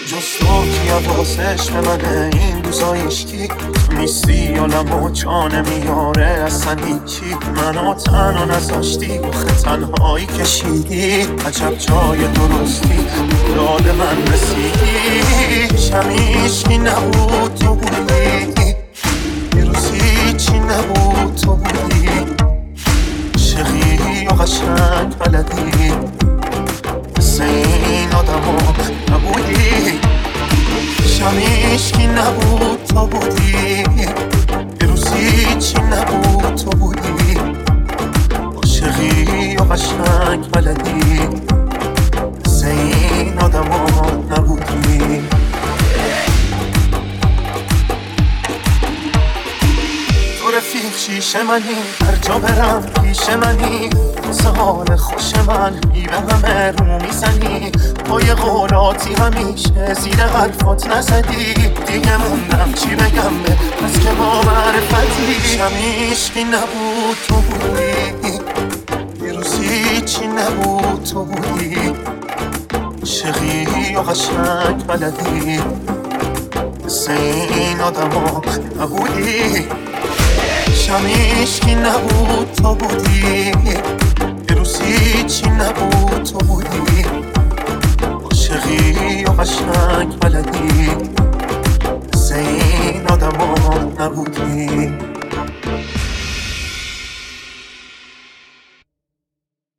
جز تو کی حواسش به منه این روزایش کی تو نیستی عالمو جا نمیاره اصلا هیچی منو تنها نذاشتی آخه تنهایی کشیدی عجب جای درستی یاد من رسیدی شمیش کی نبود تو بودی بیروزی چی نبود تو بودی عشقی و قشنگ بلدی مثل این آدم ها نبودی شمیش کی نبود تو بودی بیروزی چی نبود تو بودی عاشقی و قشنگ بلدی مثل این آدم ها نبودی تو رفیق شیشه منی هر جا برم پیش منی واسه حال خوش من به همه رو میزنی با یه قولاتی همیشه زیر حرفات نزدی دیگه موندم چی بگم به پس که با معرفتی شمیش کی نبود تو بودی بیروزی چی نبود تو بودی عاشقی و قشنگ بلدی مثل این آدم ها نبودی شمیش کی نبود تو بودی بیروزی چی نبود تو بودی عاشقی و قشنگ بلدی